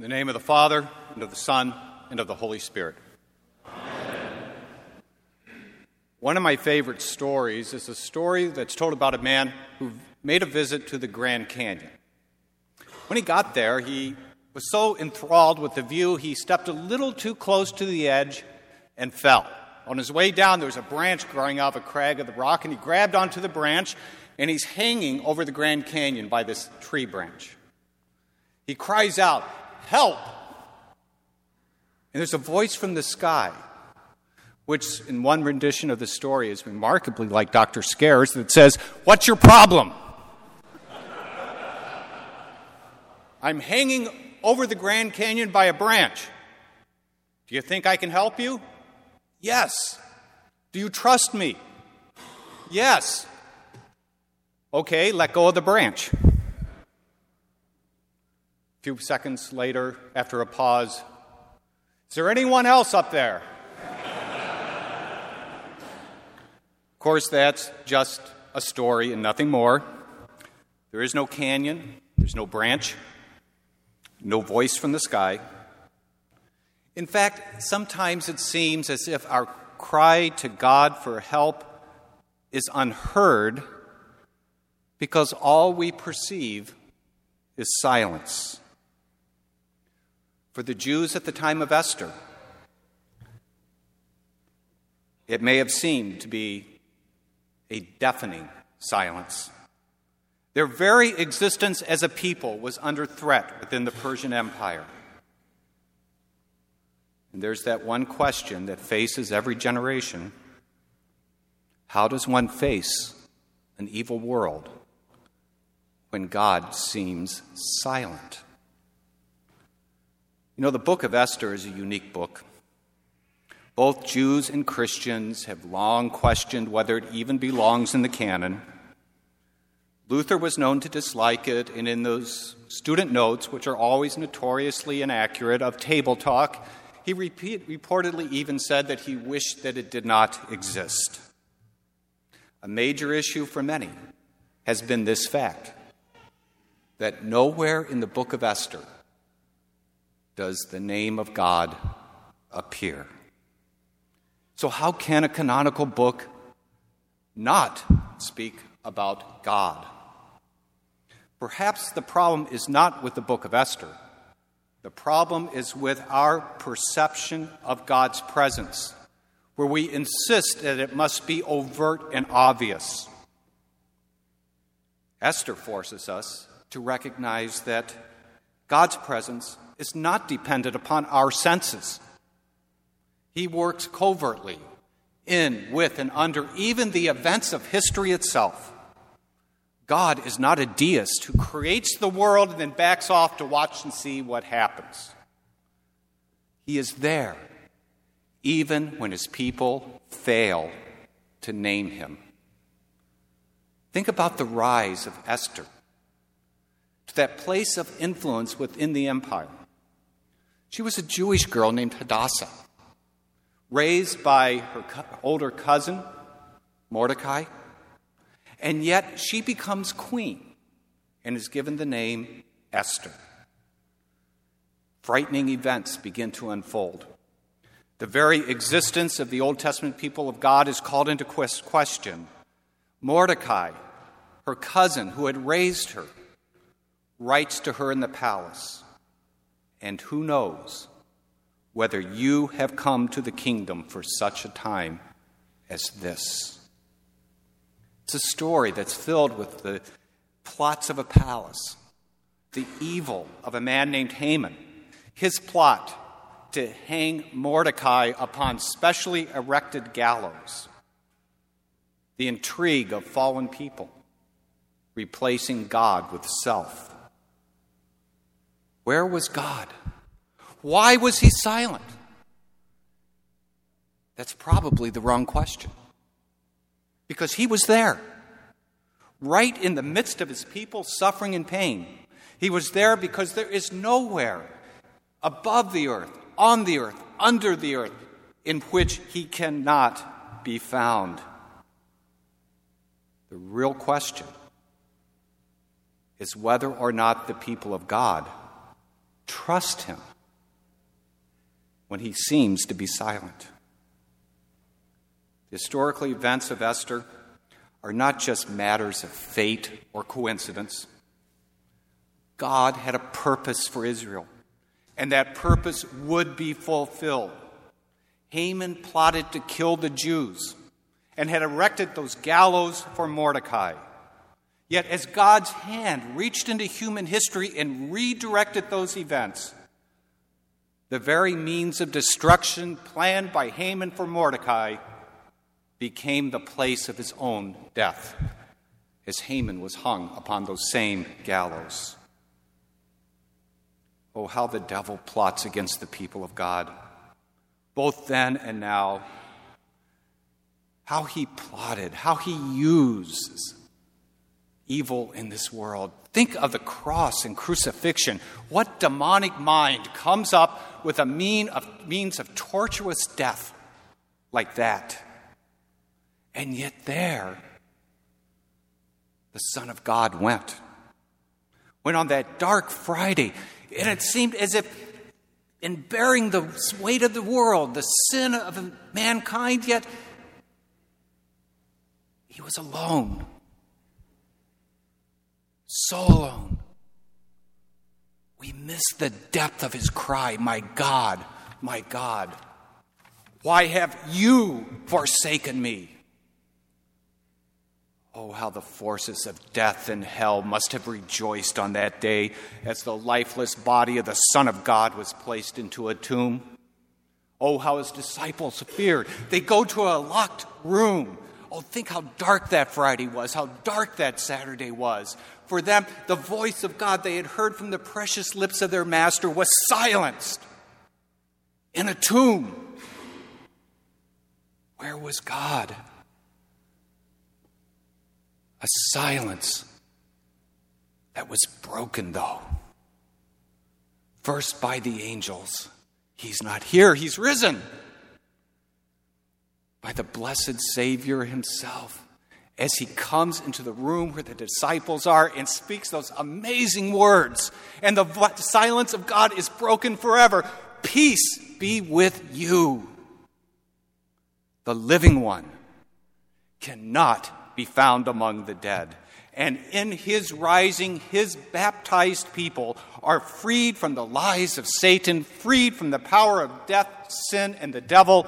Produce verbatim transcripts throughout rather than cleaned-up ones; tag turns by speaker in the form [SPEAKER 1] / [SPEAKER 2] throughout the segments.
[SPEAKER 1] In the name of the Father, and of the Son, and of the Holy Spirit. Amen. One of my favorite stories is a story that's told about a man who made a visit to the Grand Canyon. When he got there, he was so enthralled with the view, he stepped a little too close to the edge and fell. On his way down, there was a branch growing out of a crag of the rock, and he grabbed onto the branch, and he's hanging over the Grand Canyon by this tree branch. He cries out, "Help!" And there's a voice from the sky, which in one rendition of the story is remarkably like Doctor Scares, that says, "What's your problem?" "I'm hanging over the Grand Canyon by a branch. Do you think I can help you?" "Yes." "Do you trust me?" "Yes." "Okay, let go of the branch." A few seconds later, after a pause, "Is there anyone else up there?" Of course, that's just a story and nothing more. There is no canyon, there's no branch, no voice from the sky. In fact, sometimes it seems as if our cry to God for help is unheard because all we perceive is silence. For the Jews at the time of Esther, it may have seemed to be a deafening silence. Their very existence as a people was under threat within the Persian Empire. And there's that one question that faces every generation. How does one face an evil world when God seems silent? You know, the book of Esther is a unique book. Both Jews and Christians have long questioned whether it even belongs in the canon. Luther was known to dislike it, and in those student notes, which are always notoriously inaccurate, of table talk, he repeat, reportedly even said that he wished that it did not exist. A major issue for many has been this fact, that nowhere in the book of Esther does the name of God appear. So how can a canonical book not speak about God? Perhaps the problem is not with the book of Esther. The problem is with our perception of God's presence, where we insist that it must be overt and obvious. Esther forces us to recognize that God's presence is not dependent upon our senses. He works covertly, in, with, and under even the events of history itself. God is not a deist who creates the world and then backs off to watch and see what happens. He is there, even when his people fail to name him. Think about the rise of Esther to that place of influence within the empire. She was a Jewish girl named Hadassah, raised by her co- older cousin, Mordecai, and yet she becomes queen and is given the name Esther. Frightening events begin to unfold. The very existence of the Old Testament people of God is called into question. Mordecai, her cousin who had raised her, writes to her in the palace, "And who knows whether you have come to the kingdom for such a time as this?" It's a story that's filled with the plots of a palace, the evil of a man named Haman, his plot to hang Mordecai upon specially erected gallows, the intrigue of fallen people, replacing God with self. Where was God? Why was he silent? That's probably the wrong question. Because he was there, right in the midst of his people suffering and pain. He was there because there is nowhere above the earth, on the earth, under the earth, in which he cannot be found. The real question is whether or not the people of God trust him when he seems to be silent. The historical events of Esther are not just matters of fate or coincidence. God had a purpose for Israel, and that purpose would be fulfilled. Haman plotted to kill the Jews and had erected those gallows for Mordecai. Yet as God's hand reached into human history and redirected those events, the very means of destruction planned by Haman for Mordecai became the place of his own death, as Haman was hung upon those same gallows. Oh, how the devil plots against the people of God, both then and now. How he plotted, how he uses evil in this world. Think of the cross and crucifixion. What demonic mind comes up with a mean of, means of tortuous death like that? And yet there, the Son of God went. When on that dark Friday, and it seemed as if in bearing the weight of the world, the sin of mankind, yet he was alone. So alone. We miss the depth of his cry, my God, my God, why have you forsaken me? Oh, how the forces of death and hell must have rejoiced on that day as the lifeless body of the Son of God was placed into a tomb. Oh, how his disciples feared. They go to a locked room. Oh, think how dark that Friday was, how dark that Saturday was. For them, the voice of God they had heard from the precious lips of their master was silenced in a tomb. Where was God? A silence that was broken, though. First by the angels. He's not here, he's risen. By the blessed Savior himself, as he comes into the room where the disciples are and speaks those amazing words. And the silence of God is broken forever. Peace be with you. The living one cannot be found among the dead. And in his rising, his baptized people are freed from the lies of Satan, freed from the power of death, sin, and the devil,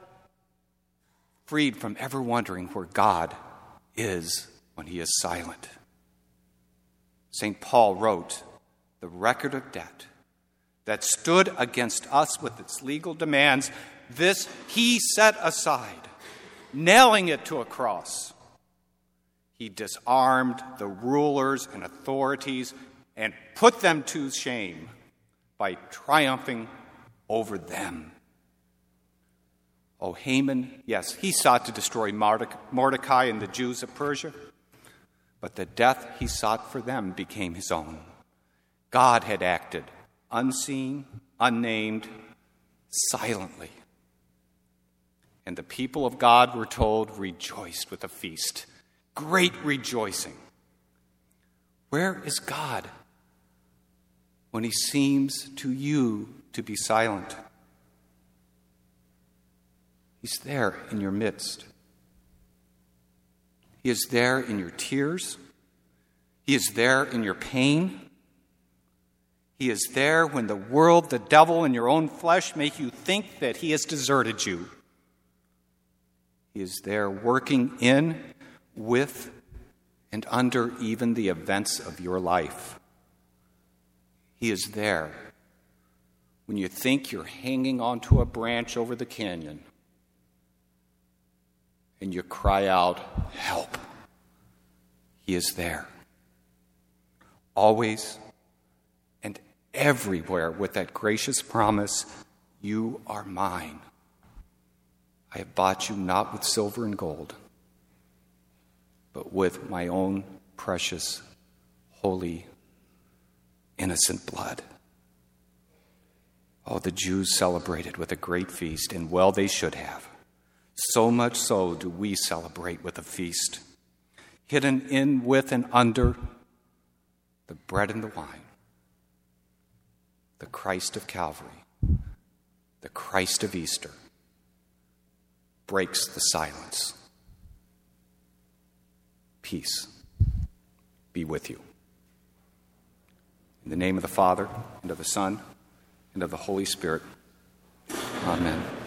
[SPEAKER 1] freed from ever wondering where God is when he is silent. Saint Paul wrote, the record of debt that stood against us with its legal demands, this he set aside, nailing it to a cross. He disarmed the rulers and authorities and put them to shame by triumphing over them. Oh, Haman, yes, he sought to destroy Mordecai and the Jews of Persia, but the death he sought for them became his own. God had acted unseen, unnamed, silently. And the people of God, we're told, rejoiced with a feast. Great rejoicing. Where is God when he seems to you to be silent? He's there in your midst. He is there in your tears. He is there in your pain. He is there when the world, the devil, and your own flesh make you think that he has deserted you. He is there working in, with, and under even the events of your life. He is there when you think you're hanging onto a branch over the canyon and you cry out, help. He is there. Always and everywhere with that gracious promise, you are mine. I have bought you not with silver and gold, but with my own precious, holy, innocent blood. Oh, the Jews celebrated with a great feast, and well they should have. So much so do we celebrate with a feast, hidden in, with, and under the bread and the wine. the Christ of Calvary, the Christ of Easter, breaks the silence. Peace be with you. In the name of the Father, and of the Son, and of the Holy Spirit. Amen.